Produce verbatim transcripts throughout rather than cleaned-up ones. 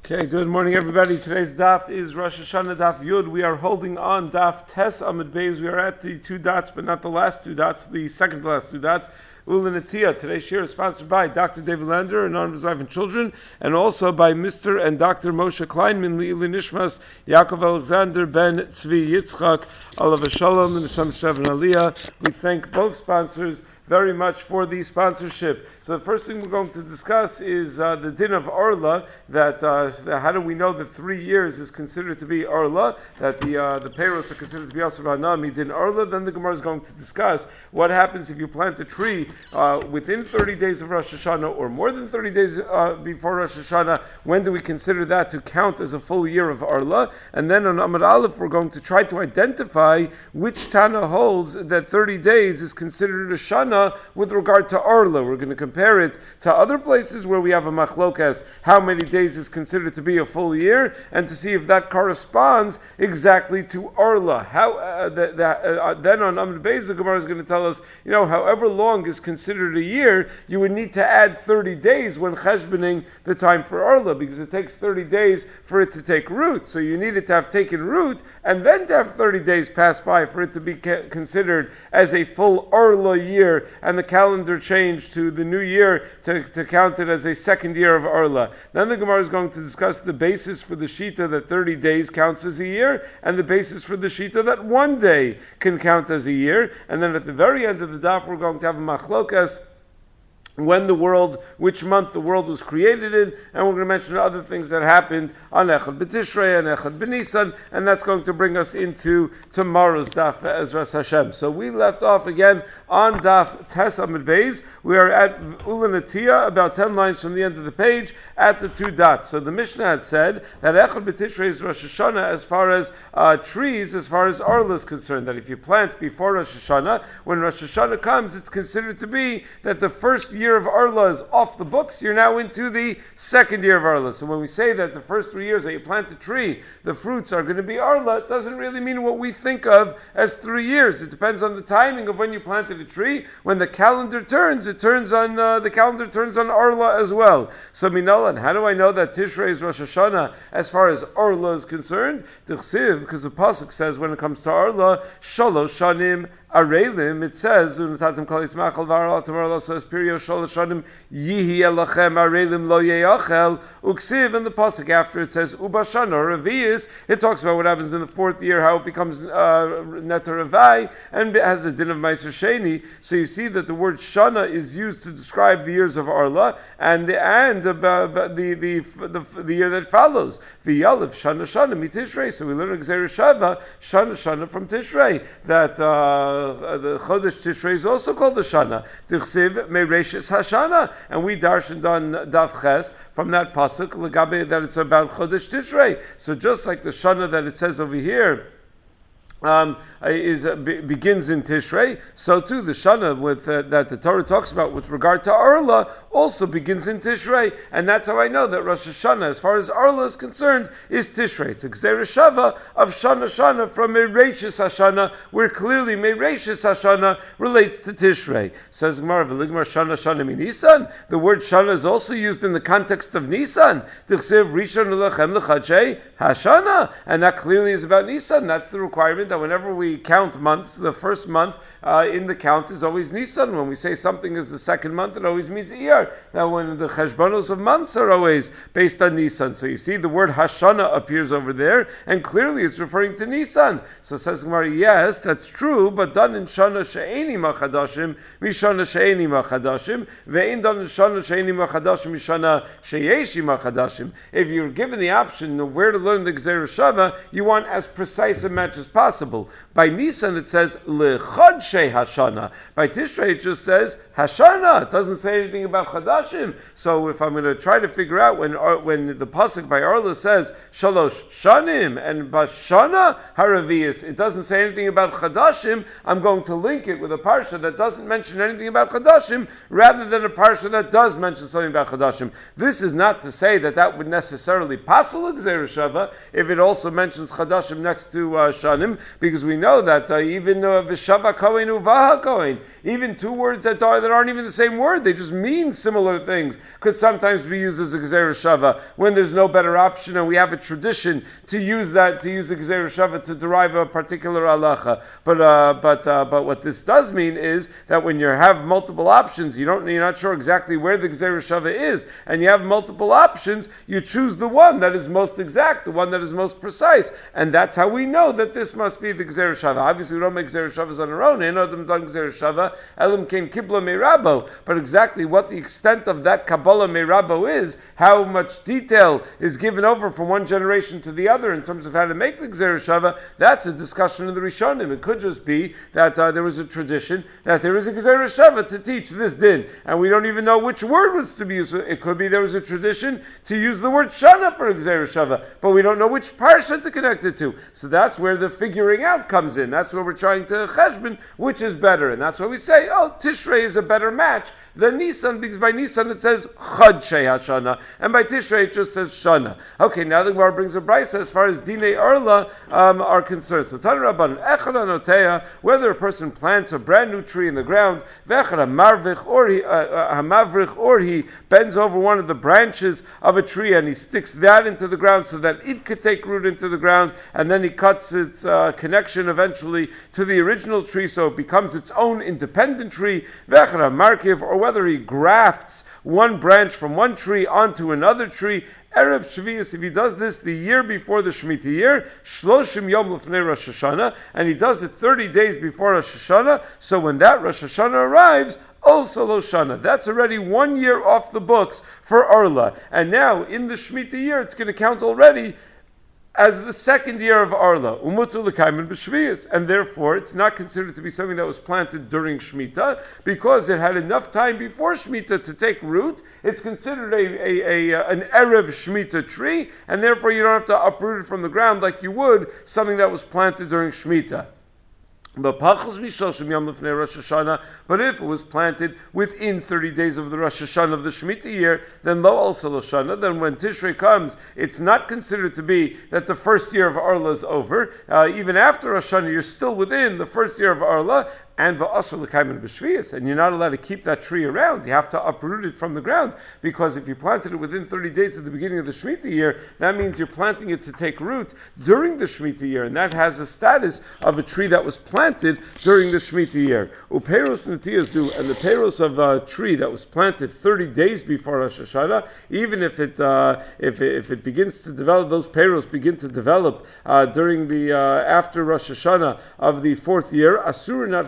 Okay, good morning everybody. Today's daf is Rosh Hashanah daf Yud. We are holding on daf Tes Amud Beis. We are at the two dots, but not the last two dots, the second to last two dots. Ulan Atiyah. Today's shir is sponsored by Doctor David Lander and his wife and children, and also by Mister and Doctor Moshe Kleinman, Le'ilui Nishmas, Yaakov Alexander Ben Tzvi Yitzchak, Alav Shalom, and Hashem Shevan Aliyah. We thank both sponsors very much for the sponsorship. So the first thing we're going to discuss is uh, the din of Arla, that uh, the, how do we know that three years is considered to be Arla, that the uh, the payros are considered to be Asur Hanami din Arla. Then the Gemara is going to discuss what happens if you plant a tree uh, within thirty days of Rosh Hashanah or more than thirty days uh, before Rosh Hashanah. When do we consider that to count as a full year of Arla? And then on Amud Aleph we're going to try to identify which Tana holds that thirty days is considered a Shana with regard to Arla. We're going to compare it to other places where we have a machlokas, how many days is considered to be a full year, and to see if that corresponds exactly to Arla. How uh, the, the, uh, then on Amud Beis, the Gemara is going to tell us, you know, however long is considered a year, you would need to add thirty days when cheshboning the time for Arla, because it takes thirty days for it to take root. So you need it to have taken root, and then to have thirty days pass by for it to be ca- considered as a full Arla year, and the calendar changed to the new year to, to count it as a second year of Arla. Then the Gemara is going to discuss the basis for the Shita that thirty days counts as a year, and the basis for the Shita that one day can count as a year. And then at the very end of the daf, we're going to have a machlokas, when the world, which month the world was created in, and we're going to mention other things that happened on Echad B'Tishrei and Echad B'Nisan, and that's going to bring us into tomorrow's daf Be'ezras Hashem. So we left off again on daf Tes Amud Beis. We are at Ulan Atiyah, about ten lines from the end of the page, at the two dots. So the Mishnah had said that Echad B'Tishrei is Rosh Hashanah as far as uh, trees, as far as Arla is concerned, that if you plant before Rosh Hashanah, when Rosh Hashanah comes, it's considered to be that the first year year of Arla is off the books, you're now into the second year of Arla. So when we say that the first three years that you plant a tree, the fruits are going to be Arla, it doesn't really mean what we think of as three years. It depends on the timing of when you planted a tree. When the calendar turns, it turns on, uh, the calendar turns on Arla as well. So Minalan, how do I know that Tishrei is Rosh Hashanah as far as Arla is concerned? Tichsiv, because the Pasuk says when it comes to Arla, Shalosh Shanim Arelim, it says, Unatatim Kol Yitzmachal V'Arla Tamar says, Pirio Shalosh Shanim Yihi Elachem Arelim Lo Yeachel Uksiv, and the pasuk after it says Ubashana or Revius, it talks about what happens in the fourth year, how it becomes uh, Netar Avai, and it has a din of Meiser Sheni. So you see that the word Shana is used to describe the years of Arla, and the and about, about the, the, the the year that follows. V'Yalev Shana Shana Mitishrei. So we learn Gzeir Shava Shana Shana from Tishrei, that uh, Uh, the Chodesh Tishrei is also called the Shana. Tichsiv Meireshis Hashana, and we darshaned on Daf Ches from that pasuk Legabe that it's about Chodesh Tishrei. So just like the Shana that it says over here Um, is uh, be, begins in Tishrei, so too the Shana with uh, that the Torah talks about with regard to Arla also begins in Tishrei, and that's how I know that Rosh Hashanah, as far as Arla is concerned, is Tishrei. It's a Gzeir Shava of Shana Shana from Meireshis Hashana, where clearly Meireshis Hashana relates to Tishrei. Says Gemara, V'ligmar Shana Shana mi Nisan. The word Shana is also used in the context of Nisan. Tichsev Rishon Lechem Lechadshei Hashana, and that clearly is about Nisan. That's the requirement that whenever we count months, the first month uh, in the count is always Nisan. When we say something is the second month, it always means Iyar. Now, when the cheshbonos of months are always based on Nisan, so you see the word Hashana appears over there, and clearly it's referring to Nisan. So says Gemara, yes, that's true, but done in Shana She'eni Machadashim, Mishana She'eni Machadashim, Ve'in done in Shana She'eni Machadashim, Mishana She'eshi Machadashim. If you're given the option of where to learn the Gzeir Shava, you want as precise a match as possible. By Nisan it says Lechodshei Hashana. By Tishrei it just says Hashana. It doesn't say anything about Chadashim. So if I'm going to try to figure out when when the pasuk by Arla says Shalosh Shanim and Bashana Haravias, it doesn't say anything about Chadashim, I'm going to link it with a parsha that doesn't mention anything about Chadashim, rather than a parsha that does mention something about Chadashim. This is not to say that that would necessarily pass a Gzeir Shava if it also mentions Chadashim next to uh, Shanim. because we know that uh, even V'shava Kohen Uvaha Kohen, even two words that are that aren't even the same word, they just mean similar things, could sometimes be used as a Gzeira Shava when there's no better option, and we have a tradition to use that, to use a Gzeira Shava to derive a particular halacha. But uh, but uh, but what this does mean is that when you have multiple options, you don't you're not sure exactly where the Gzeira Shava is, and you have multiple options, you choose the one that is most exact, the one that is most precise, and that's how we know that this must be the Gzeira Shava. Obviously, we don't make Gzeira Shavas on our own. Ein adam done Gzeira Shava elam came kibla meirabo. But exactly what the extent of that Kabbalah meirabo is, how much detail is given over from one generation to the other in terms of how to make the Gzeira Shava, that's a discussion of the Rishonim. It could just be that uh, there was a tradition that there is a Gzeira Shava to teach this din, and we don't even know which word was to be used. It could be there was a tradition to use the word Shana for a Gzeira Shava, but we don't know which parsha to connect it to. So that's where the figuring out comes in. That's where we're trying to cheshbon which is better, and that's why we say, oh, Tishrei is a better match than Nisan, because by Nisan it says Chad Shei Hashana, and by Tishrei it just says Shana. Okay, now the Gemara brings a brisa as far as Dinei Arla um, are concerned. So Tan Rabban Echad Anoteya, whether a person plants a brand new tree in the ground, Vechad Hamarvich, or he uh, Hamavrich, or he bends over one of the branches of a tree and he sticks that into the ground so that it could take root into the ground, and then he cuts its uh, connection eventually to the original tree, so it becomes its own independent tree. Vechad Hamarkiv, or whether he grafts one branch from one tree onto another tree, Erev Shvius, if he does this the year before the Shemitah year, Shloshim Yom Lefnei Rosh Hashanah, and he does it thirty days before Rosh Hashanah, so when that Rosh Hashanah arrives, also Lo Shana. That's already one year off the books for Arla. And now, in the Shemitah year, it's going to count already as the second year of Arla, Umutu L'Kaimen B'Shviyas, and therefore it's not considered to be something that was planted during Shemitah, because it had enough time before Shemitah to take root. It's considered a, a, a an Erev Shemitah tree, and therefore you don't have to uproot it from the ground like you would something that was planted during Shemitah. But if it was planted within thirty days of the Rosh Hashanah of the Shemitah year, then lo also lo shana. Then when Tishrei comes, it's not considered to be that the first year of Arla is over. Uh, even after Rosh Hashanah, you're still within the first year of Arla, and va'asur l'kaimen b'shviyas, and you're not allowed to keep that tree around. You have to uproot it from the ground, because if you planted it within thirty days at the beginning of the Shemitah year, that means you're planting it to take root during the Shemitah year, and that has a status of a tree that was planted during the Shemitah year. Uperos netiyazu, and the peros of a tree that was planted thirty days before Rosh Hashanah, even if it uh, if it, if it begins to develop, those peros begin to develop uh, during the uh, after Rosh Hashanah of the fourth year, asur not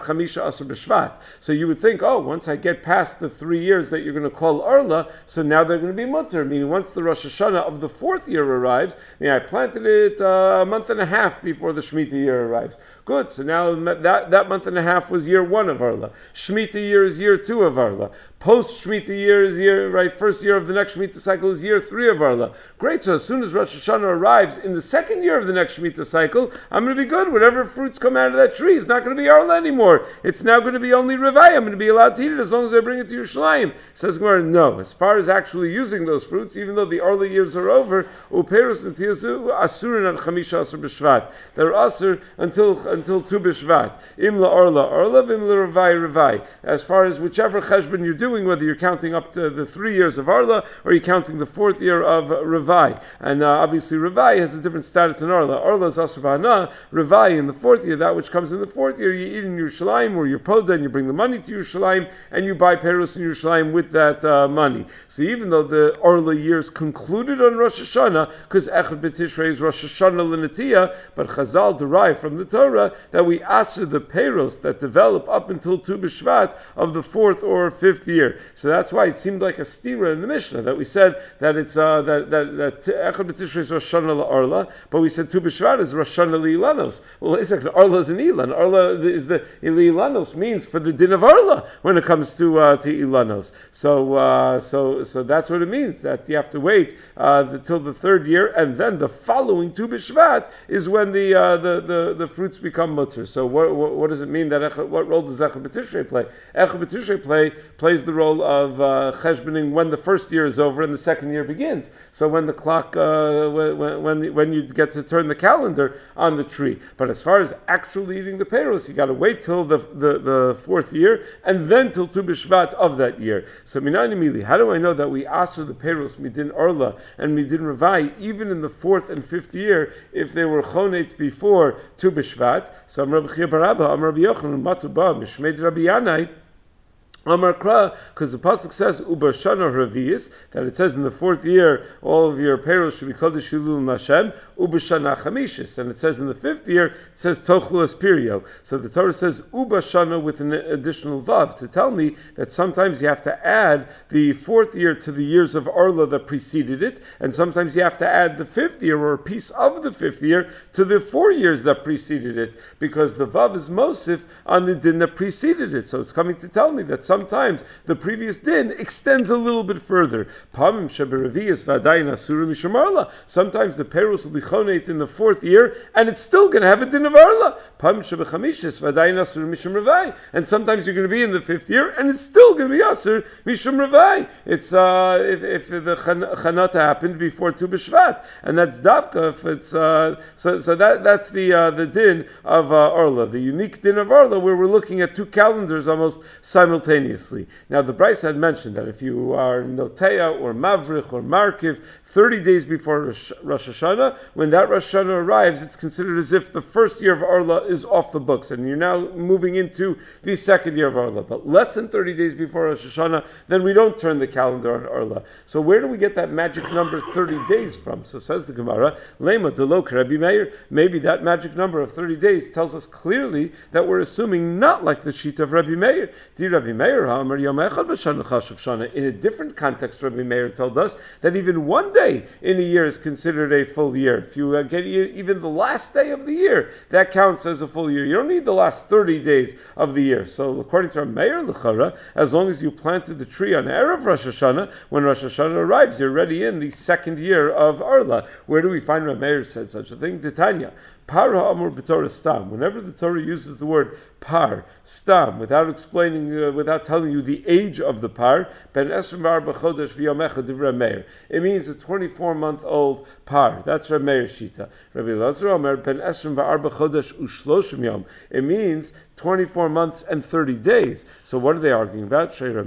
so you would think, oh, once I get past the three years that you're going to call Arla, so now they're going to be mutter, meaning once the Rosh Hashanah of the fourth year arrives, I mean, I planted it uh, a month and a half before the Shemitah year arrives. Good, so now that, that month and a half was year one of Arla. Shemitah year is year two of Arla. Post Shemitah year is year, right, first year of the next Shemitah cycle is year three of Arla. Great, so as soon as Rosh Hashanah arrives in the second year of the next Shemitah cycle, I'm going to be good. Whatever fruits come out of that tree is not going to be Arla anymore. It's now going to be only Revai. I'm going to be allowed to eat it as long as I bring it to Yerushalayim. Says Gemara, no. As far as actually using those fruits, even though the early years are over, uperus netiyazu asurin ad chamisha asur b'shvat. They're asur until until tu b'shvat. Imla arla arla, imla Revai Revai. As far as whichever cheshbon you're doing, whether you're counting up to the three years of Arla or you're counting the fourth year of Revai, and uh, obviously Revai has a different status in Arla. Arla is asur b'hana. Revai in the fourth year, that which comes in the fourth year, you eat in Yerushalayim, or your poda, and you bring the money to Yerushalayim, and you buy peros in Yerushalayim with that uh, money. So even though the Arla years concluded on Rosh Hashanah, because Echad B'Tishrei is Rosh Hashanah L'Netiyah, but Chazal derive from the Torah that we asur the peros that develop up until Tu B'Shvat of the fourth or fifth year. So that's why it seemed like a stira in the Mishnah that we said that it's uh, that that that Echad B'Tishrei is Rosh Hashanah L'Arla, but we said Tu B'Shvat is Rosh Hashanah L'Ilanos. Well, it's like Arla is an Ilan. Arla is the Ilanos means for the din of Arla when it comes to uh, to Ilanos. So uh, so so that's what it means, that you have to wait uh, the, till the third year, and then the following Tu B'Shvat is when the uh, the, the the fruits become mutter. So what, what what does it mean that Echad, what role does Echad B'Tishrei play? Echad B'Tishrei play plays the role of uh, cheshboning when the first year is over and the second year begins. So when the clock uh, when when when you get to turn the calendar on the tree. But as far as actually eating the peiros, you got to wait till the, the, the fourth year and then till Tu B'Shvat of that year. So minani mili, how do I know that we aser the peiros midin orla and midin ravai even in the fourth and fifth year if they were chonet before Tu B'Shvat? So Amar Rabbi Chia bar Abba, Amar Rabbi Yochanan, Matu ba Mishmei Rabbi Yanai. Amar Kra, because the pasuk says Ubashana Ravius, that it says in the fourth year all of your peiros should be called Shilul Nashem, Ubashana Chamishis, and it says in the fifth year it says Tochlu Espirio. So the Torah says Ubashana with an additional vav to tell me that sometimes you have to add the fourth year to the years of Arla that preceded it, and sometimes you have to add the fifth year or a piece of the fifth year to the four years that preceded it, because the vav is mosif on the din that preceded it. So it's coming to tell me that some Sometimes the previous din extends a little bit further. Sometimes the peiros will be chonet in the fourth year, and it's still going to have a din of arla. And sometimes you're going to be in the fifth year, and it's still going to be asur mishum ravai. It's uh, if, if the chanata happened before Tu B'Shvat, and that's davka. If it's uh, so, so that that's the uh, the din of uh, arla, the unique din of arla, where we're looking at two calendars almost simultaneously. Now, the Bryce had mentioned that if you are Notea or Mavrich or Markiv, thirty days before Rosh Hashanah, when that Rosh Hashanah arrives, it's considered as if the first year of Arla is off the books, and you're now moving into the second year of Arla. But less than thirty days before Rosh Hashanah, then we don't turn the calendar on Arla. So where do we get that magic number thirty days from? So says the Gemara, Lema delok Rabbi Meir, maybe that magic number of thirty days tells us clearly that we're assuming not like the sheet of Rabbi Meir. Di Rabbi Meir, in a different context, Rabbi Meir told us that even one day in a year is considered a full year. If you uh, get even the last day of the year, that counts as a full year. You don't need the last thirty days of the year. So according to Rabbi Meir, l'chara, as long as you planted the tree on Erev Rosh Hashanah, when Rosh Hashanah arrives, you're already in the second year of Arla. Where do we find Rabbi Meir said such a thing? Titania. Par ha'amur b'Torah stam. Whenever the Torah uses the word par, stam, without explaining, uh, without telling you the age of the par, ben esrim v'arba chodesh v'yomecha divrei Meir. It means a twenty-four month old par. That's Rabbi Meir Shita. Rabbi Elazar Omer ben esrim v'arba chodesh u'shloshim yom. It means twenty-four months and thirty days. So what are they arguing about? Whenever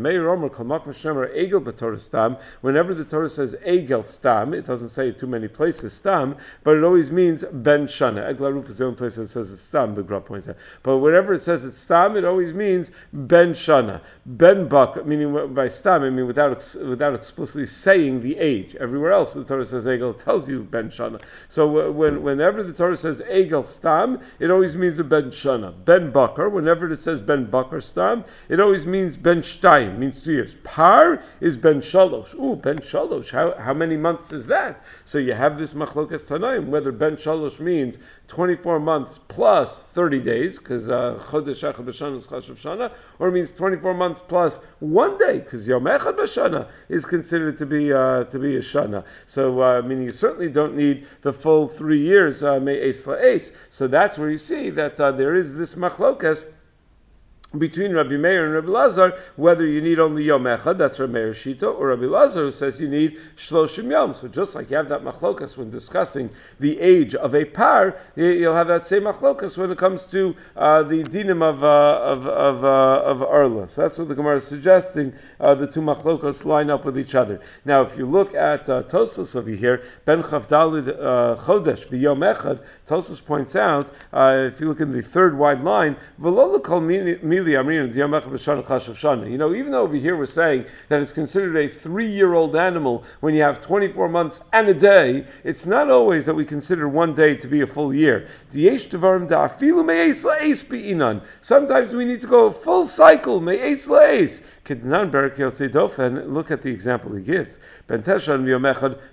the Torah says egel stam, it doesn't say it too many places stam, but it always means ben shana. Egel Aruf is the only place that says it's stam, the Gra points out. But whenever it says it's stam, it always means ben shana. Ben bak, meaning by stam, I mean without without explicitly saying the age. Everywhere else the Torah says egel, tells you ben shana. So when, whenever the Torah says egel stam, it always means a ben shana. Ben bak, whenever it says ben bakar stam, it always means ben shtayim, means two years. Par is ben shalosh. Ooh, ben shalosh. How how many months is that? So you have this machlokas tanaim, whether ben shalosh means twenty-four months plus thirty days, because chodesh echad b'shana is chashav shana, or it means twenty-four months plus one day, because yom echad b'shana is considered to be uh, to be a shana. So uh, meaning you certainly don't need the full three years me'es la'es. So that's where you see that uh, there is this machlokas between Rabbi Meir and Rabbi Lazar, whether you need only Yom Echad, that's Rabbi Meir Shita, or Rabbi Lazar who says you need Shloshim Yom. So just like you have that machlokas when discussing the age of a par, you'll have that same machlokas when it comes to uh, the dinim of uh, of of, uh, of Arla. So that's what the Gemara is suggesting. Uh, the two machlokas line up with each other. Now, if you look at uh, Tosfos over here, Ben Chavdalid uh, Chodesh v'Yom Echad, Tosfos points out, uh, if you look in the third wide line, V'lo l'kol mi you know, even though over here we're saying that it's considered a three-year-old animal when you have twenty-four months and a day, it's not always that we consider one day to be a full year. Sometimes we need to go a full cycle. Look at the example he gives.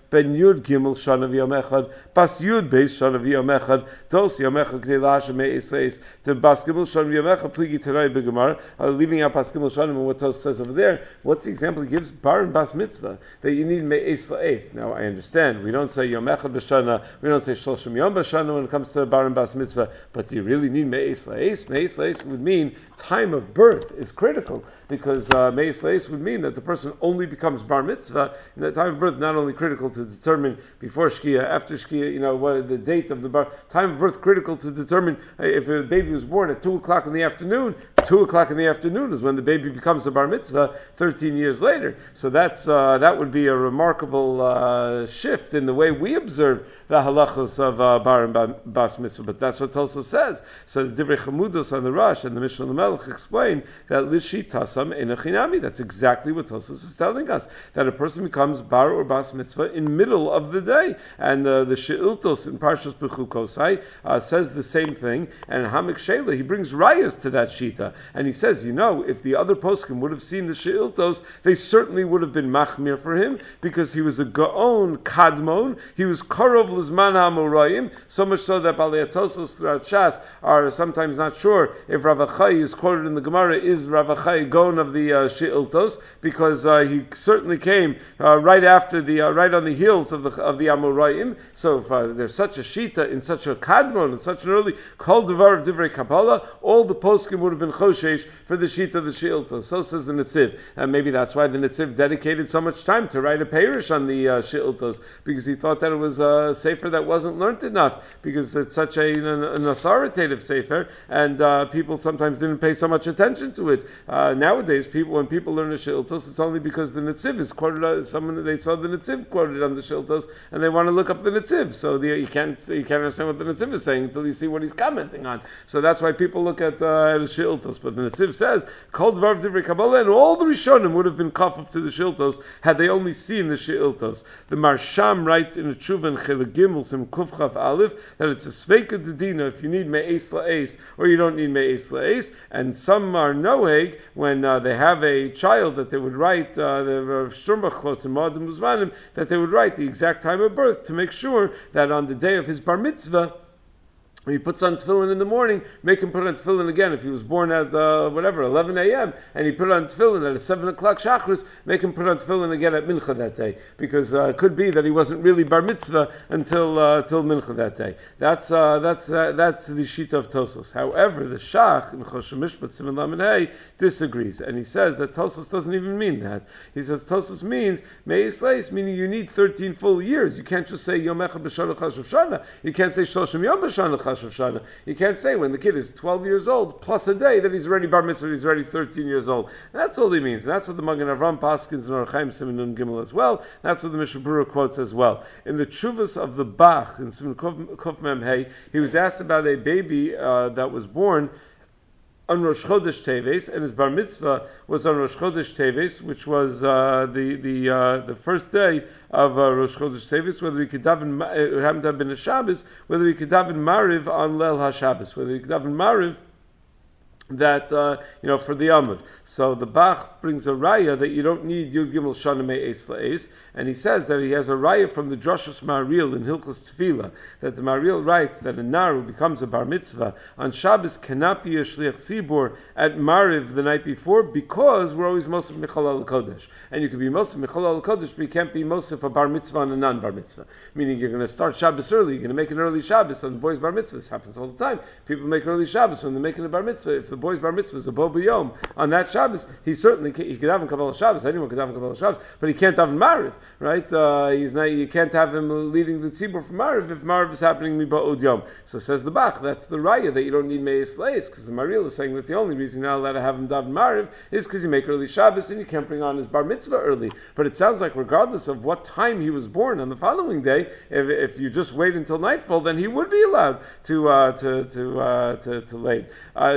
ben Yud Gimel Shana v'Yom Echad, Bas Yud Beis Shana v'Yom Echad, Tos Yom Echad K'dei Lahashem Me'es Leis, to Bas Gimel Shana v'Yom Echad, Pligi Terai B'Gemar, uh, leaving out Bas Gimel Shana and what Tos says over there. What's the example he gives? Bar and Bas Mitzvah, that you need Me'es Leis. Now I understand, we don't say Yom Echad B'Shana, we don't say Shloshim Yom B'Shana when it comes to Bar and Bas Mitzvah, but do you really need Me'es Leis? Me'es Leis would mean time of birth is critical, because uh, Me'es Leis would mean that the person only becomes Bar Mitzvah, and that time of birth not only critical to determine before Shkia, after Shkia, you know, what the date of the bar, time of birth critical to determine uh, if a baby was born at two o'clock in the afternoon, two o'clock in the afternoon is when the baby becomes a Bar Mitzvah thirteen years later. So that's uh, that would be a remarkable uh, shift in the way we observe the halachos of uh, Bar and Bas Mitzvah, but that's what Tosa says. So the Divrei Chamudos on the Rosh and the Mishnah L'Melech explain that Lishi Tasam Enochinami. That's exactly what Tosa is telling us, that a person becomes Bar or Bas Mitzvah in middle of the day. And uh, the She'iltos in Parshas Bechukosai uh, says the same thing, and Hamek Sheila, he brings rayas to that Shita, and he says, you know, if the other poskim would have seen the She'iltos, they certainly would have been machmir for him, because he was a Gaon Kadmon, he was Karov Lizman HaMorayim, so much so that Balei Tosos throughout Shas are sometimes not sure if Rav Achai is quoted in the Gemara, is Rav Achai Gaon of the uh, She'iltos, because uh, he certainly came uh, right after the, uh, right on the heels of the of the Amorayim. So if uh, there's such a Shita in such a Kadmon, in such an early Kol Devar of Divrei Kabbalah, all the poskim would have been Choshesh for the Shita of the She'iltos. So says the Netziv. And maybe that's why the Netziv dedicated so much time to write a Perish on the uh, She'iltos, because he thought that it was a sefer that wasn't learnt enough, because it's such a, an, an authoritative sefer, and uh, people sometimes didn't pay so much attention to it. Uh, nowadays, people when people learn the She'iltos, it's only because the Netziv is quoted, uh, someone they saw the Netziv quoted on the She'iltos, and they want to look up the Netziv. So the, you can't you can't understand what the Netziv is saying until you see what he's commenting on. So that's why people look at uh, at the She'iltos. But the Netziv says, Kol Dvar Divrei Kabbalah, and all the Rishonim would have been kafuf to the She'iltos had they only seen the She'iltos. The Marsham writes in a Tshuva in Chelik Gimel Sim Kuf Chaf Aleph that it's a Sveika Dedina if you need Me'es La'es or you don't need Me'es La'es. And some are noheg when uh, they have a child that they would write uh, the Rav Shtrumbach quotes in Ma'adim Uzmanim that they would write the exact time of birth to make sure that on the day of his bar mitzvah, when he puts on tefillin in the morning, make him put on tefillin again. If he was born at uh, whatever eleven a.m. and he put on tefillin at a seven o'clock shachris, make him put on tefillin again at mincha that day, because uh, it could be that he wasn't really bar mitzvah until uh, till mincha that day. That's uh, that's uh, that's the shita of Tosos. However, the Shach in Choshen Mishpat Siman Lamed Hey disagrees, and he says that Tosos doesn't even mean that. He says Tosos means Me'es Leis, meaning you need thirteen full years. You can't just say Yom Echad B'Shana Chashav Shana. You can't say Shloshim Yom B'Shana Chashav Shana. You can't say when the kid is twelve years old plus a day that he's already bar mitzvah, he's already thirteen years old. And that's all he means. And that's what the Magen Avram Paskins and Orach Chaim Siman Nun Gimel as well. That's what the Mishnah Berurah quotes as well. In the Tshuvas of the Bach in Siman Kuf Mem Hey, he was asked about a baby uh, that was born on Rosh Chodesh Teves, and his bar mitzvah was on Rosh Chodesh Teves, which was uh, the the uh, the first day of uh, Rosh Chodesh Teves. Whether he could daven, it happened to have been a Shabbos. Whether he could daven Mariv on Leil HaShabbos. Whether he could daven Mariv that uh, you know for the Amud. So the Bach brings a raya that you don't need Yud Gimel Shana Me'es La'es, and he says that he has a raya from the Drashos Maharil in Hilchos Tefillah, that the Maharil writes that a nar who becomes a bar mitzvah on Shabbos cannot be a shliach tzibur at Mariv the night before, because we're always Mosef Michalal Kodesh, and you can be Mosef Michalal Kodesh, but you can't be Mosef a bar mitzvah on a non-bar mitzvah. Meaning you're going to start Shabbos early, you're going to make an early Shabbos on the boys' bar mitzvah. This happens all the time. People make early Shabbos when they're making a bar mitzvah. If the boy's bar mitzvah is a bo b'yom on that Shabbos, he certainly can, he could have him Kabbalah Shabbos. Anyone could have him Kabbalah Shabbos, but he can't have him Mariv, right? Uh, he's not. You can't have him leading the tzibur from Mariv if Mariv is happening miba'od yom. So says the Bach, that's the raya that you don't need Me'es Leis, because the Maharil is saying that the only reason you're not allowed to have him daven Mariv is because you make early Shabbos and you can't bring on his bar mitzvah early. But it sounds like regardless of what time he was born on the following day, if, if you just wait until nightfall, then he would be allowed to uh, to to, uh, to to late uh, to to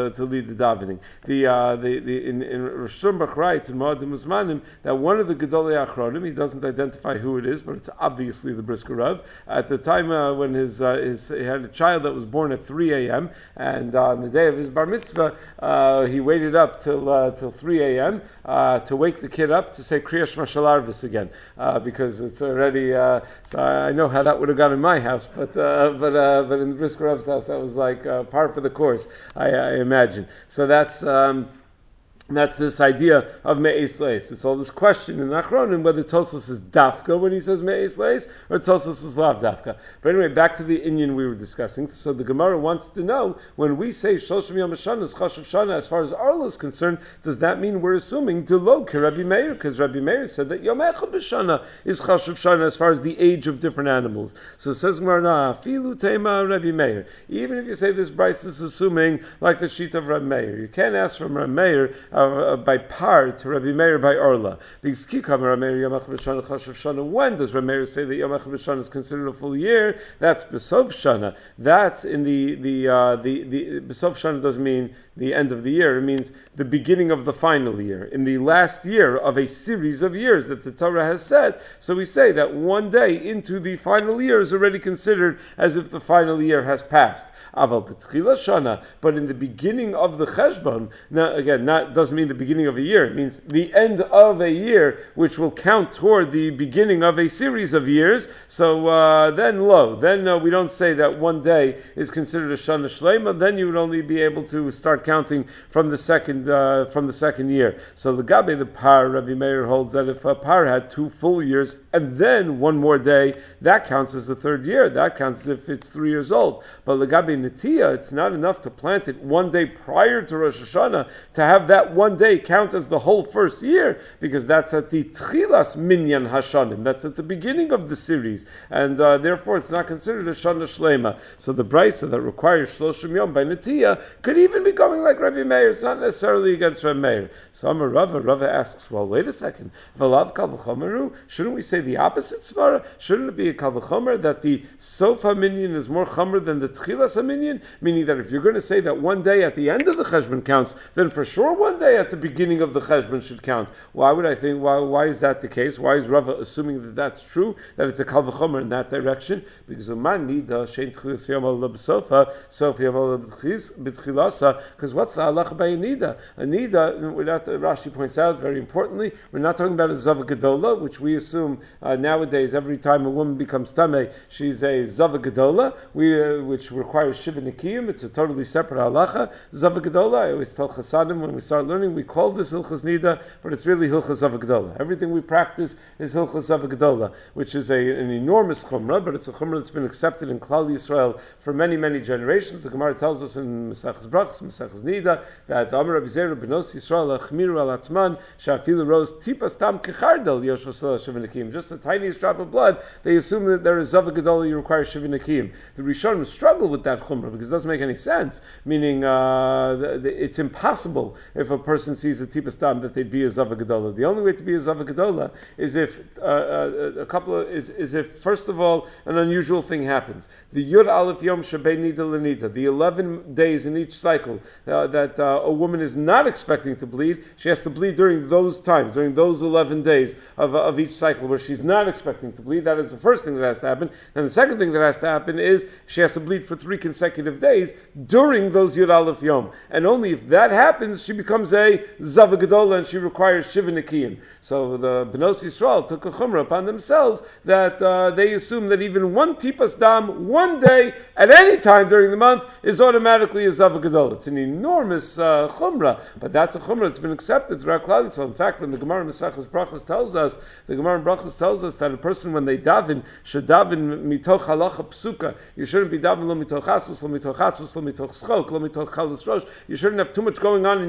to, to lead the davening. The uh, the, the in, in Rosh Hashanah writes in Moadim Uzmanim that one of the Gedolei Achronim, he doesn't identify who it is, but it's obviously the Brisker Rav. At the time uh, when his, uh, his he had a child that was born at three a.m. and uh, on the day of his bar mitzvah, uh, he waited up till uh, till three a.m. Uh, to wake the kid up to say Kriya Shema Shel Arvis again, uh, because it's already. Uh, so I know how that would have gone in my house, but uh, but uh, but in the Brisker Rav's house, that was like uh, par for the course, I, I imagine. So that's. Um, That's this idea of Me'ez Leis. It's all this question in Achronim whether Tosfos is Dafka when he says Me'ez Leis or Tosfos is Lav Dafka. But anyway, back to the Inyan we were discussing. So the Gemara wants to know, when we say Shoshim Yom HaShana is Chashav Shana, as far as Arla is concerned, does that mean we're assuming Delo Ke Rabbi Meir? Because Rabbi Meir said that Yom Echad B'Shana is Chashav Shana as far as the age of different animals. So it says Gemara, Na Filu Tema Rabbi Meir. Even if you say this Bryce is assuming like the sheet of Rabbi Meir, you can't ask from Rabbi Meir Uh, uh, by par to Rabbi Meir by Orla. Because Kikam Rabbi Meir Yom Echad B'Shana Chashav Shana. When does Rabbi Meir say that Yom Echad B'Shana is considered a full year? That's B'Sov Shana. That's in the the uh, the the B'Sov Shana doesn't mean the end of the year. It means the beginning of the final year, in the last year of a series of years that the Torah has said. So we say that one day into the final year is already considered as if the final year has passed. Aval B'Tchila Shana, but in the beginning of the Cheshbon, now again, that doesn't mean the beginning of a year. It means the end of a year, which will count toward the beginning of a series of years. So uh, then, lo, then uh, we don't say that one day is considered a Shana Shlema. Then you would only be able to start counting from the second uh, from the second year. So the Gabe, the Par, Rabbi Meir holds that if a Par had two full years and then one more day, that counts as the third year. That counts as if it's three years old. But the Gabe Netiya, it's not enough to plant it one day prior to Rosh Hashanah to have that one day count as the whole first year, because that's at the Tchilas Minyan Hashanim. That's at the beginning of the series, and uh, therefore it's not considered a Shana Shlema. So the Brisa that requires Shloshim Yom by Netiya could even be going like Rabbi Meir. It's not necessarily against Rabbi Meir. So Amar Rava, Rava asks, well, wait a second. V'lav Kal V'chomeru? Shouldn't we say the opposite svara? Shouldn't it be a Kal V'chomer that the Sof HaMinyan is more chomer than the Tchilas HaMinyan? Meaning that if you're going to say that one day at the end of the Cheshbon counts, then for sure one day at the beginning of the Cheshbon should count. Why would I think, why, why is that the case? Why is Rava assuming that that's true, that it's a Kal V'chomer in that direction? Because Uman Nida, Shein Tchilas Yom Al B'Sofa, Sof Yom Al B'Tchilasa, because what's the halacha by a Nida? A Nida, we're not, Rashi points out very importantly, we're not talking about a Zava Gedola, which we assume uh, nowadays every time a woman becomes Tameh, she's a Zava Gedola, we, uh, which requires Shiva Nikiyim. It's a totally separate halacha. Zava Gedola, I always tell Chasadim when we start learning, we call this Hilchas Nida, but it's really Hilchas Zava Gedola. Everything we practice is Hilchas Zava Gedola, which is a, an enormous chumrah, but it's a chumrah that's been accepted in Klal Yisrael for many, many generations. The Gemara tells us in Mesachas Brachos, Mesachas Nida, that Amar Rabbi Zera Benos Yisrael Achmiru Al Atzman Shafilu Rose Tipas Tam Kechardel Yoshua Sela Shiva Nikiyim. Just the tiniest drop of blood, they assume that there is Zava Gedola, you require Shiva Nikiyim. The Rishonim struggle with that chumrah because it doesn't make any sense. Meaning, uh, the, the, it's impossible if a person sees a Tipas Tam that they'd be a Zava Gedola. The only way to be a Zava Gedola is if uh, uh, a couple of is, is if first of all an unusual thing happens. The Yud Aleph Yom Shabei Nida Lenida, the eleven days in each cycle uh, that uh, a woman is not expecting to bleed, she has to bleed during those times, during those eleven days of, uh, of each cycle where she's not expecting to bleed. That is the first thing that has to happen. And the second thing that has to happen is she has to bleed for three consecutive days during those Yud Aleph Yom. And only if that happens, she becomes a Zava Gedola and she requires Shiva Nikiyim. So the Benos Yisrael took a chumrah upon themselves that uh, they assume that even one Tipas Dam, one day, at any time during the month, is automatically a Zava Gedola. It's an enormous uh, chumrah, but that's a chumrah that's been accepted throughout Klal Yisrael. In fact, when the Gemara Mesachas Brachos tells us, the Gemara Brachos tells us that a person, when they daven, should daven mitoch halacha psuka. You shouldn't be daven lo mitoch asus, lo mitoch asus, lo mitoch schok, lo mitoch chalas rosh. You shouldn't have too much going on in your head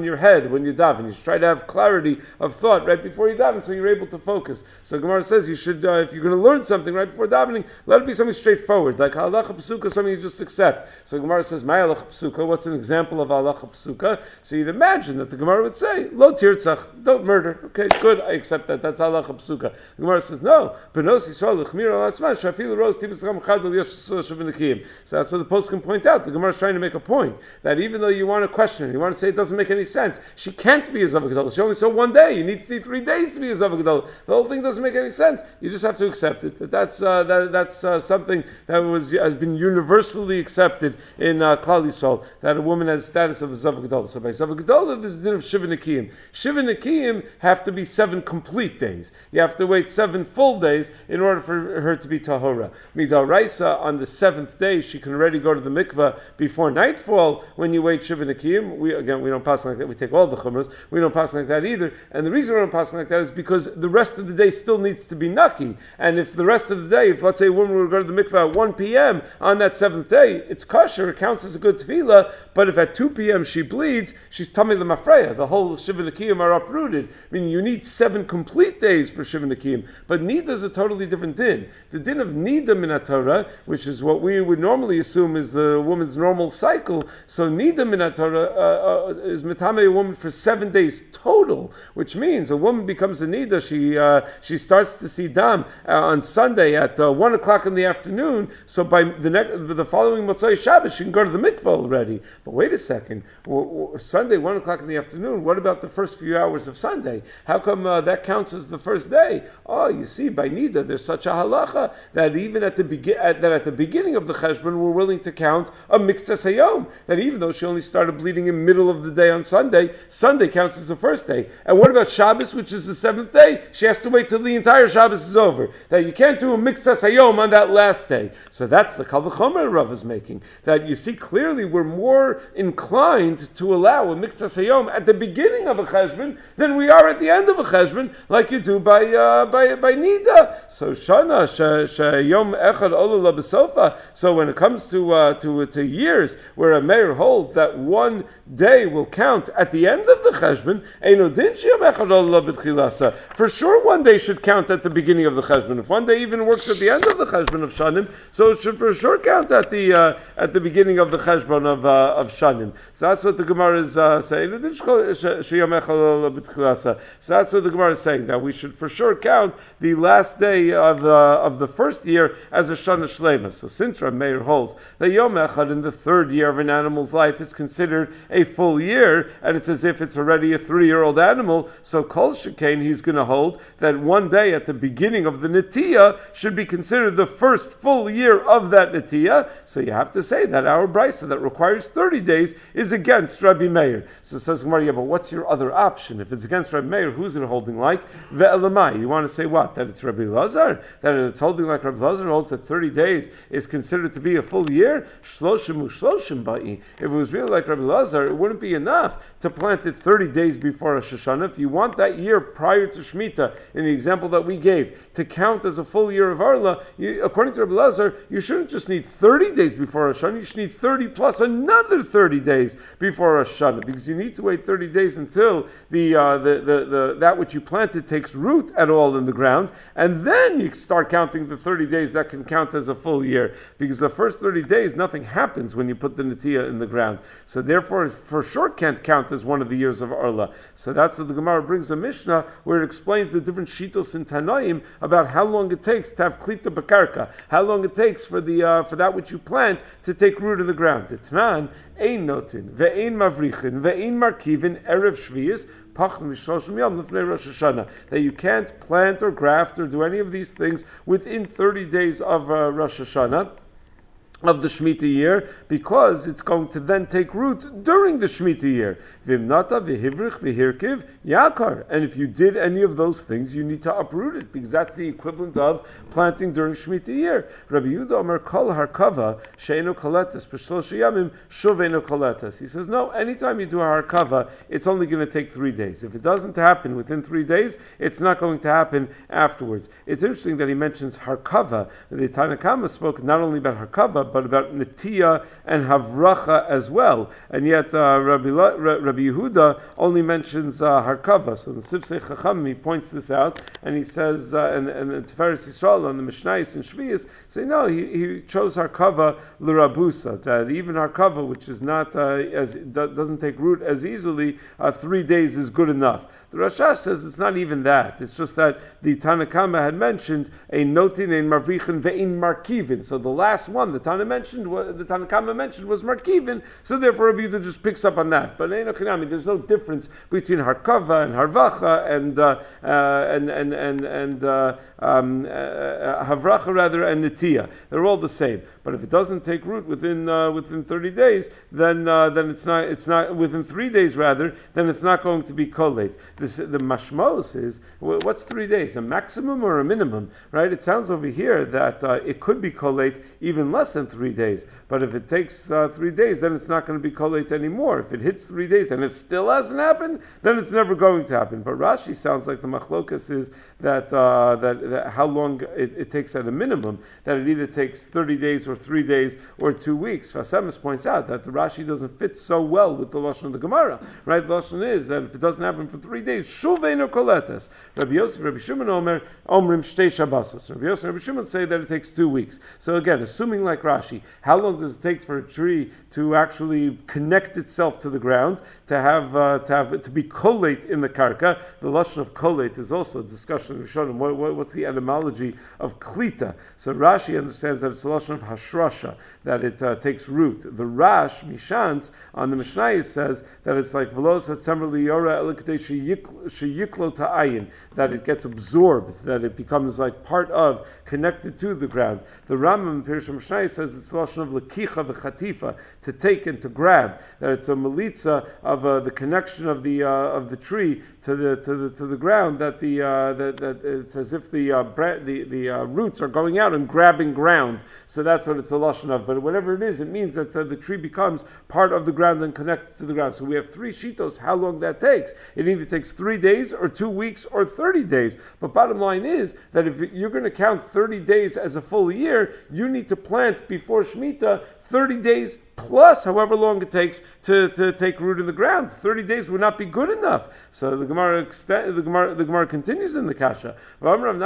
head when you daven. You should try to have clarity of thought right before you daven, so you're able to focus. So Gemara says you should, uh, if you're going to learn something right before davening, let it be something straightforward, like halacha psuka, something you just accept. So Gemara says, "My halacha psuka." What's an example of halacha psuka? So you'd imagine that the Gemara would say, "Lo tirtzach," don't murder. Okay, good, I accept that. That's halacha psuka. The Gemara says, "No, benos yisrael l'chmir al atzman shafilu rose tibus cham chad al yosh shavinikim." So that's what the post can point out. The Gemara is trying to make a point that even though you want to question, you want to say it doesn't make any sense, she can't be a Zava Gedolah. She only saw one day. You need to see three days to be a Zava Gedolah. The whole thing doesn't make any sense. You just have to accept it. That that's uh, that, that's uh, something that was has been universally accepted in uh, Klal Yisrael, that a woman has status of a Zava Gedolah. So by Zava Gedolah, there's the din of Shiva Nekiyim. Shiva Nekiyim have to be seven complete days. You have to wait seven full days in order for her to be Tahora. Midaraisa, on the seventh day, she can already go to the mikveh before nightfall. When you wait Shiva Nekiyim, we again we don't pass like that. We take all the chumras. We don't pass like that either. And the reason we don't pass like that is because the rest of the day still needs to be naki. And if the rest of the day, if let's say a woman were to go to the mikveh at one p.m. on that seventh day, it's kosher, it counts as a good tefillah. But if at two p.m. she bleeds, she's tummy the mafreya. The whole Shiva Nekiyim are uprooted. I mean, you need seven complete days for Shiva Nekiyim. But Nida is a totally different din. The din of Nida min Torah, which is what we would normally assume is the woman's normal cycle. So Nida min Torah uh, uh, is metame a woman for seven days total, which means a woman becomes a Nida. She uh, she starts to see dam uh, on Sunday at uh, one o'clock in the afternoon. So by the next, the following Motzai Shabbos, she can go to the mikveh already. But wait a second, w- w- Sunday one o'clock in the afternoon. What about the first few hours of Sunday? How come uh, that counts as the first day? Oh, you see, by Nida, there's such a halacha that even at the begin at, that at the beginning of the cheshbon, we're willing to count a miktzas hayom. That even though she only started bleeding in the middle of the day on Sunday, Sunday counts as the first day. And what about Shabbos, which is the seventh day? She has to wait till the entire Shabbos is over. That you can't do a miktzas hayom on that last day. So that's the kal v'chomer Rav is making. That you see clearly we're more inclined to allow a miktzas hayom at the beginning of a cheshbon than we are at the end of a cheshbon, like you do by uh, by by nida. So shana shayom echad olula b'sofa. So when it comes to uh, to to years where a mayor holds that one day will count at the end of the cheshbon, eino din shayom echad olula b'tchilasa. For sure, one day should count at the beginning of the cheshbon. If one day even works at the end of the cheshbon of shanim, so it should for sure count at the uh, at the beginning of the cheshbon of uh, of shanim. So that's what the Gemara is uh, saying. So that's what the Gemara is saying, that we should for sure count the last day of uh, of the first year as a Shana Shlema. So since Rav Meir holds that Yom Echad in the third year of an animal's life is considered a full year, and it's as if it's already a three-year-old animal, so Kol Shekain, he's going to hold that one day at the beginning of the Netiya should be considered the first full year of that Netiya. So you have to say that our Brisa that requires thirty days is against Rabbi Meir. So says Gemara, yeah, but what's your other option? If it's against Rabbi Meir, who's it holding like? Ve'elamai. You want to say what? That it's Rabbi Lazar? That it's holding like Rabbi Lazar holds that thirty days is considered to be a full year? Shloshim u'shloshim ba'i. If it was really like Rabbi Lazar, it wouldn't be enough to plant it thirty days before Rosh Hashanah. If you want that year prior to Shemitah, in the example that we gave, to count as a full year of Arla, you, according to Rabbi Lazar, you shouldn't just need thirty days before Rosh Hashanah, you should need thirty plus another thirty days before Rosh Hashanah, because you need to wait thirty days until the, uh, the, the, the that which you planted takes root at all in the ground, and then you start counting the thirty days that can count as a full year, because the first thirty days nothing happens when you put the Netiya in the ground. So therefore, it for sure can't count as one of the years of Arla. So that's what the Gemara brings a Mishnah where it explains the different shitos in Tanaim about how long it takes to have klita bakarka, how long it takes for the uh, for that which you plant to take root in the ground. Titnan ein notin ve'ein mavrichin ve'ein markivin erev shviyis that you can't plant or graft or do any of these things within thirty days of uh, Rosh Hashanah, of the Shemitah year, because it's going to then take root during the Shemitah year. Vimnata v'hivrich v'hirkiv yakar. And if you did any of those things, you need to uproot it, because that's the equivalent of planting during Shemitah year. Rabbi Yehuda Omer kol harkava she'eno koletes b'shlosh yamim shuv eno koletes. He says, no, anytime you do a harkava, it's only going to take three days. If it doesn't happen within three days, it's not going to happen afterwards. It's interesting that he mentions harkava. The Tanakama spoke not only about harkava, but about Netiya and Havracha as well. And yet uh, Rabbi, Rabbi Yehuda only mentions uh, Harkava. So in Sifsei Chacham he points this out, and he says, uh, and, and the Tiferes Yisrael and the Mishnayos and Shvius say no, he, he chose Harkava l'Rabusa, that even Harkava, which is not uh, as doesn't take root as easily, uh, three days is good enough. The Rashash says it's not even that. It's just that the Tana Kama had mentioned a notin, a marvichin, ve'in markivin. So the last one the Tana mentioned, the Tana Kama mentioned was markivin. So therefore, Rabbi Yehuda just picks up on that. But there's no difference between harkava and harvacha and uh, uh, and and and and uh, um, uh, havracha rather and netiya. They're all the same. But if it doesn't take root within uh, within thirty days, then uh, then it's not it's not within three days rather. Then it's not going to be kolate. This, the mashmos is, what's three days? A maximum or a minimum, right? It sounds over here that uh, it could be kolate even less than three days. But if it takes uh, three days, then it's not going to be kolate anymore. If it hits three days and it still hasn't happened, then it's never going to happen. But Rashi sounds like the machlokas is that, uh, that, that how long it, it takes at a minimum, that it either takes thirty days or three days or two weeks. Fasemis points out that the Rashi doesn't fit so well with the Lashon of the Gemara, right? The Lashon is that if it doesn't happen for three days, Shuveinu koletes. Rabbi Yosef, Rabbi Shimon Omer, Omrim Shtei Shabbosos. Rabbi Yosef and Rabbi Shimon say that it takes two weeks. So again, assuming like Rashi, how long does it take for a tree to actually connect itself to the ground, to have uh, to have to be kolate in the karka? The lashon of kolate is also a discussion of Rishonim. What, what, what's the etymology of klita? So Rashi understands that it's a lashon of hashrasha, that it uh, takes root. The Rash Mishans on the Mishnayos says that it's like velos hatzemer liyora elikdei sheyiklo ta'ayin, that it gets absorbed, that it becomes like part of, connected to the ground. The Rambam Pirush Mishnayos says it's a lashon of lekicha v'chatifa, to take and to grab, that it's a melitza of uh, the connection of the uh, of the tree to the to the to the ground, that the uh, that, that it's as if the uh, bra- the the uh, roots are going out and grabbing ground. So that's what it's a lashon of. But whatever it is, it means that uh, the tree becomes part of the ground and connected to the ground. So we have three shitos. How long that takes? It either takes three days or two weeks or thirty days. But bottom line is that if you're going to count thirty days as a full year, you need to plant before Shemitah thirty days plus however long it takes to, to take root in the ground. thirty days would not be good enough. So the Gemara extend, the Gemara the Gemara continues in the Kasha. And Rav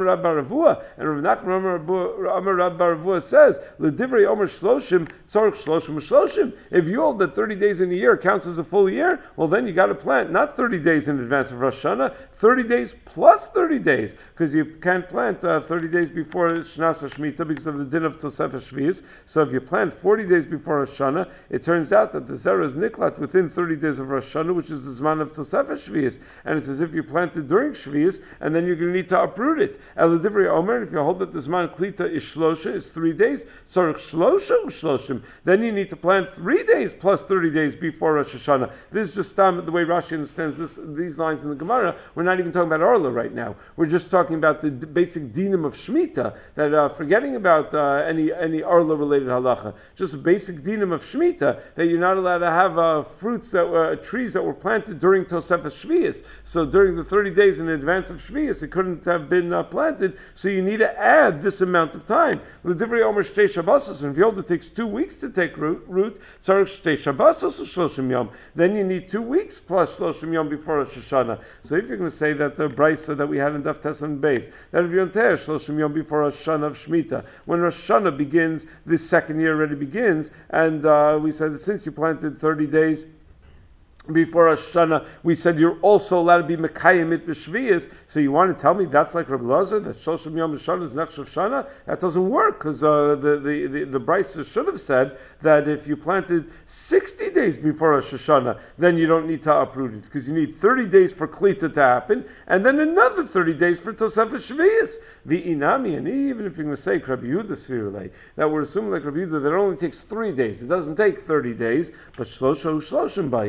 Nachman Amar Rab Baravua says, L'divrei Omer Shloshim Tzarich Shloshim Shloshim. If you hold that thirty days in a year counts as a full year, well then you got to plant not thirty days in advance of Rosh Hashanah, thirty days plus thirty days, because you can't plant uh, thirty days before Shnas Shemitah because of the din of Tosefes Shvius. So if you plant forty days before Rosh Hashanah, it turns out that the zera is niklat within thirty days of Rosh Hashanah, which is the zman of Tosefes Shvius, and it's as if you planted during Shvius, and then you're going to need to uproot it. El Divrei Omer, if you hold that the zman klita is shlosha, is three days, sorach shlosha shloshim, then you need to plant three days plus thirty days before Rosh Hashanah. This is just um, the way Rashi understands this, these lines in the Gemara. We're not even talking about Arla right now. We're just talking about the d- basic dinim of Shemitah, that uh, forgetting about uh, any any Arla related halacha, just a basic dinim of Shemitah, that you're not allowed to have uh, fruits that were uh, trees that were planted during Tosefes Shvius. So during the thirty days in advance of Shvius, it couldn't have been uh, planted. So you need to add this amount of time. L'divrei Omer Shtei Shabbosos, and if you hold it takes two weeks to take root, root tzarich Shtei Shabbosos or Shloshim Yom, then you need two weeks plus Shloshim Yom before Rosh Hashanah. So if you're going to say that the brisa that we had in Daf Tesan Beis, that if you're Yonter Shloshim Yom before Rosh Hashanah of Shemitah, when Rosh Hashanah begins, this second year already begins, and uh, we said that since you planted thirty days before Rosh Hashanah, we said you're also allowed to be Mekayim it b'Shvius. So you want to tell me that's like Rabbi Lazar, that Shoshim Yom Hashanah is Nechshav Shana? That doesn't work, because uh, the the the, the Brisa should have said that if you planted sixty days before Rosh Hashanah, then you don't need to uproot it, because you need thirty days for Klita to happen, and then another thirty days for Tosefes Shvius. The Inami, and even if you're going to say Rabbi Yehuda Svirulei, that we're assuming like Rabbi Yehuda that it only takes three days. It doesn't take thirty days, but Shlosha Shloshim Bayi.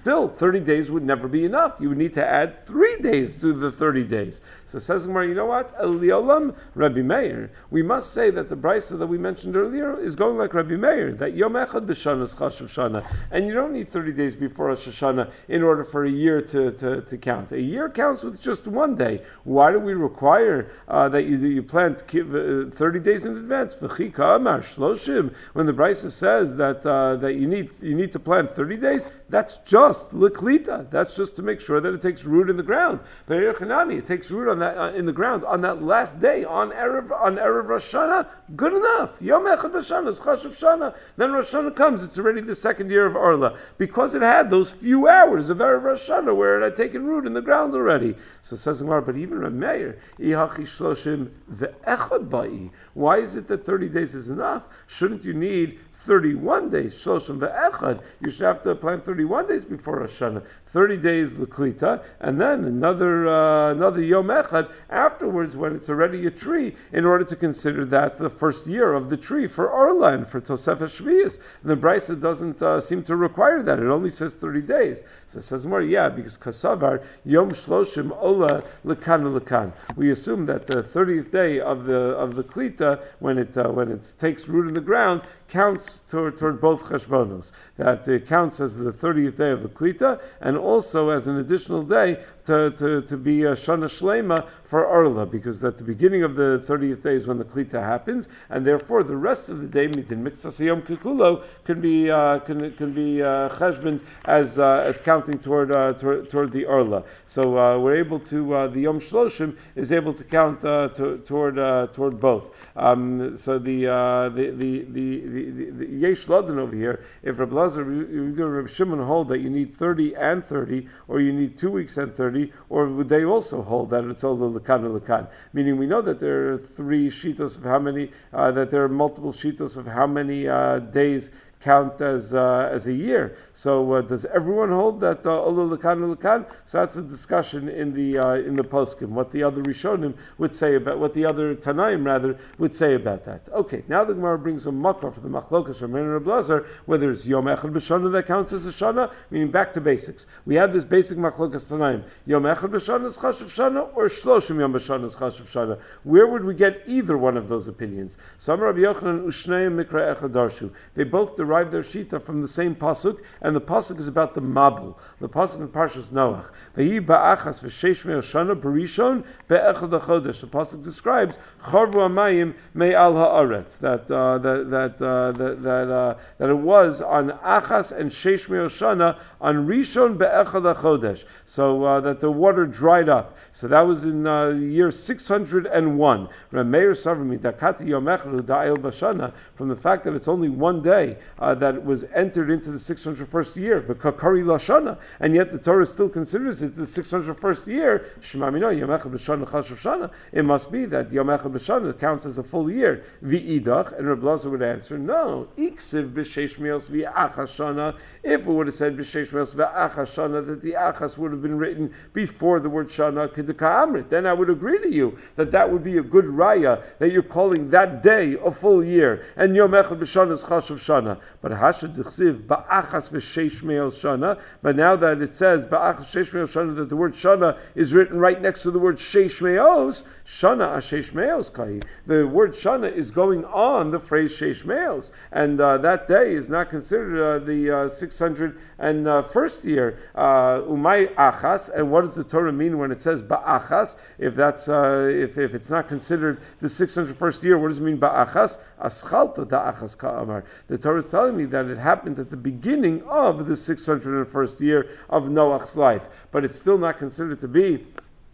still thirty days would never be enough. You would need to add three days to the thirty days. So says Gemara, you know what? Eliolam Rabbi Meir. We must say that the brisa that we mentioned earlier is going like Rabbi Meir, that Yom Echad b'Shana is Chashuv Shana, and you don't need thirty days before Rosh Hashanah in order for a year to, to, to count. A year counts with just one day. Why do we require uh, that you you plan to keep, uh, thirty days in advance? V'chika amar shloshim. When the brisa says that uh, that you need you need to plan thirty days, that's just liklita. That's just to make sure that it takes root in the ground. But it takes root on that uh, in the ground on that last day on erev on erev Rosh Hashanah. Good enough. Yom Echad b'Shana is Chashuv Shana. Then Rosh Hashanah comes. It's already the second year of Orla because it had those few hours of erev Rosh Hashanah where it had taken root in the ground already. So says Gemara, but even Rav Meir, ihachi shloshim ve'echad ba'i. Why is it that thirty days is enough? Shouldn't you need thirty-one days? Shloshim ve'echad. You should have to plan thirty-one days before Rosh Hashanah. thirty days l'klita, and then another uh, another Yom Echad afterwards when it's already a tree, in order to consider that the first year of the tree for Orla and for Tosefes Shviyos. The Brisa doesn't uh, seem to require that. It only says thirty days. So it says more, yeah, because Kasavar Yom Shloshim Ola Lekan Lekan. We assume that the thirtieth day of the of the klita, when it uh, when it takes root in the ground, counts toward, toward both cheshbonos. That it counts as the thirtieth day of the klita, and also as an additional day to, to, to be a shana shlema for Orla, because at the beginning of the thirtieth day is when the klita happens, and therefore the rest of the day, mitin mitzvah yom kikulo, can be uh, can can be uh, cheshbon as uh, as counting toward, uh, toward toward the Orla. So uh, we're able to uh, the Yom Shloshim is able to count uh, to, toward uh, toward both. Um, so the uh, the the the the Yesh Laden over here, if Reb Lazar or Reb Shimon hold that you need thirty and thirty, or you need two weeks and thirty, or would they also hold that it's all the lekan and lekan? Meaning we know that there are three shitos of how many, uh, that there are multiple shitos of how many uh, days count as uh, as a year. So uh, does everyone hold that Ola Lekan Lekan? So that's a discussion in the uh, in the poskim. What the other Rishonim would say about, what the other Tanaim rather would say about that. Okay, now the Gemara brings a makar for the machlokas from Meir and Blazer, whether it's Yom Echad b'Shana that counts as a Shana, meaning back to basics. We had this basic machlokas Tanaim. Yom Echad b'Shana is Chashuv Shana, or Shloshim Yom b'Shana is Chashuv Shana. Where would we get either one of those opinions? Some Rabbi Yochanan Ushneim Mikra Echad Darshu. They both derive their shita from the same pasuk, and the pasuk is about the mabul. The pasuk in Parshas Noach. V'yi ba'achas v'sheish me'oshana b'rishon be'echad ha'chodesh. The pasuk describes charvu hamayim me'al ha'aretz. That uh, that that uh, that that, uh, that it was on achas and sheish me'oshana on rishon be'echad ha'chodesh. So uh, that the water dried up. So that was in uh, the year six hundred one. Rameir Savrami Dakati Yom Echad Da'il Bashana. From the fact that it's only one day uh, that was entered into the six hundred first year, the Kakari Lashana, and yet the Torah still considers it the six hundred first year. Shemamino Yom Echad B'Shana Chashuv Shana. It must be that Yom Echad B'Shana counts as a full year. V'idach, and Reb Lazar would answer, no. Iksiv B'Sheish Meos V'Achas Shana. If it would have said B'Sheish Meos V'Achas Shana, that the Achas would have been written before the word Shana Kedeka Amrit, then I would agree to you that that would be a good raya that you're calling that day a full year, and Yom Echad B'Shana is Chashuv Shana. But Hashad Dichsiv Ba'achas V'Sheish Meos Shana. But now that it says Ba'achas Sheish Meos Shana, that the word Shana is written right next to the word Sheish Meos, Shana Asheish Meos Kai. The word Shana is going on the phrase Sheish Meos, and uh, that day is not considered uh, the uh, six hundred first year. Uh, Umay Achas, and what does the Torah mean when it says Ba'achas? If that's uh, if if it's not considered the six hundred first year, what does it mean Ba'achas? Aschalto Da'achas Ka'amar. The Torah is telling me that it happened at the beginning of the six hundred first year of Noach's life, but it's still not considered to be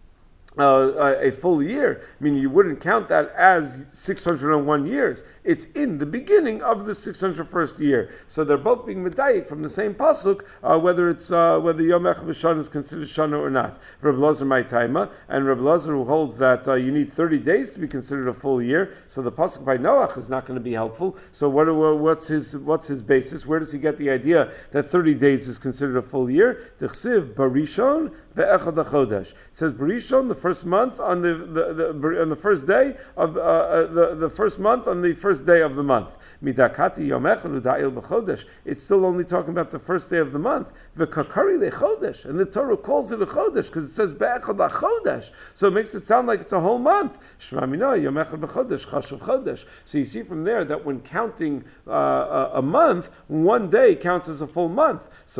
Uh, a full year. I mean, you wouldn't count that as six hundred one years. It's in the beginning of the six hundred first year. So they're both being medayik from the same pasuk, uh, whether it's uh, whether Yom Echad B'Shana is considered Shana or not. Reb Lazar my taima, and Reb Lazar who holds that uh, you need thirty days to be considered a full year. So the pasuk by Noach is not going to be helpful. So what what's his what's his basis? Where does he get the idea that thirty days is considered a full year? T'chsiv barishon be'echad hachodesh. It says Berishon, the first month on the, the, the on the first day of uh, uh, the the first month on the first day of the month. Midakati yom echad uda'il b'chodesh. It's still only talking about the first day of the month. V'kakari lechodesh, and the Torah calls it a chodesh because it says be'echad hachodesh. So it makes it sound like it's a whole month. Shema mina yom echad b'chodesh chashuv chodesh. So you see from there that when counting uh, a, a month, one day counts as a full month. So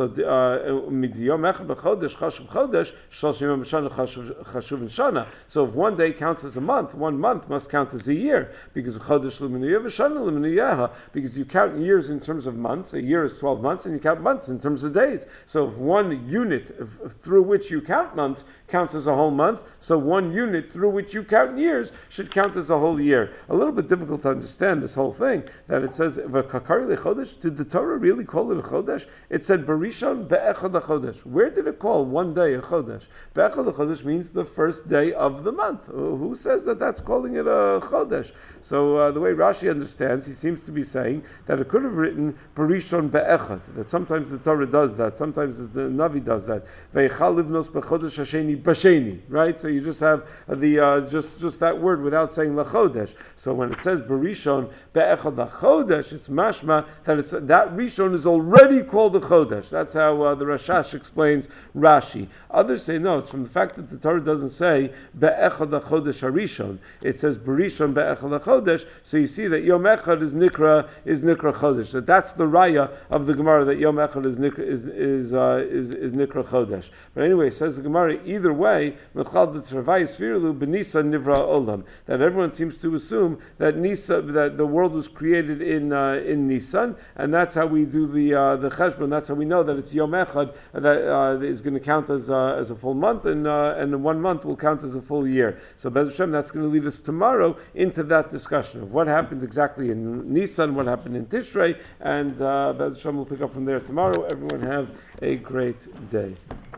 yom echad b'chodesh chashuv chodesh shloshim yom b'shana chashuv shana. So if one day counts as a month, one month must count as a year because chodesh l'minuyah v'shana l'minuyah, because you count years in terms of months. A year is twelve months, and you count months in terms of days. So if one unit of, through which you count months counts as a whole month, so one unit through which you count years should count as a whole year. A little bit difficult to understand this whole thing, that it says v'kakari lechodesh. Did the Torah really call it a chodesh? It said Berishon be'echad hachodesh. Where did it call one day a chodesh? Be'echad hachodesh means the first day of the month. Who says that that's calling it a chodesh? So uh, the way Rashi understands, he seems to be saying that it could have written Berishon be'echad. That sometimes the Torah does that. Sometimes the Navi does that. Ve'echal livnos bechodesh hasheni b'sheni. Right? So you just have the uh, just just that word without saying lachodesh. So when it says Berishon be'echad hachodesh, it's mashma that it's that Rishon is already called a chodesh. That's how uh, the Rashash explains Rashi. Others say no. It's from the fact that the Torah doesn't say be'echad hachodesh harishon. It says Berishon be'echad hachodesh. So you see that Yom Echad is nikra is nikra chodesh. That that's the raya of the Gemara, that Yom Echad is nikra is is uh, is, is nikra chodesh. But anyway, says the Gemara, either way, mechal the travay sfirlu b'Nisan nivra olam. That everyone seems to assume that Nisa, that the world was created in uh, in Nisan, and that's how we do the uh, the cheshbon. That's how we know that it's Yom Echad that uh, is going to count as uh, as a full month, and uh, and one month will count as a full year. So Bez Hashem, that's going to lead us tomorrow into that discussion of what happened exactly in Nisan, what happened in Tishrei, and uh, Bez Hashem will pick up from there tomorrow. Everyone have a great day.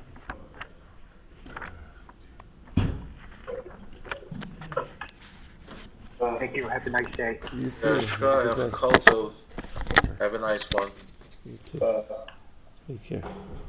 Thank you. Have a nice day. You too. Yes, have a nice one. You too. Take care.